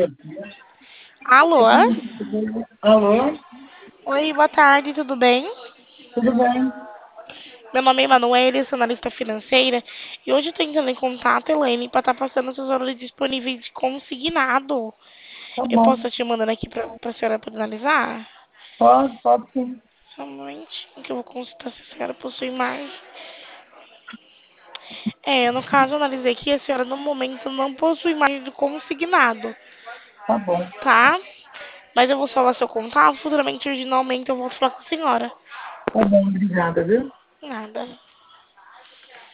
Alô? Alô? Oi, boa tarde, tudo bem? Tudo bem? Meu nome é Emanuele, sou analista financeira e hoje eu tô entrando em contato, Elaine, para estar passando os seus valores disponíveis de consignado. Tá Eu posso bom. estar te mandando aqui pra senhora poder analisar? Pode sim. Só um momentinho que eu vou consultar se a senhora possui mais. No caso, eu analisei aqui, a senhora no momento não possui mais de consignado, Tá bom. tá? Mas eu vou salvar seu contato, futuramente, originalmente, eu volto falar com a senhora. Tá bom, obrigada, viu? Nada.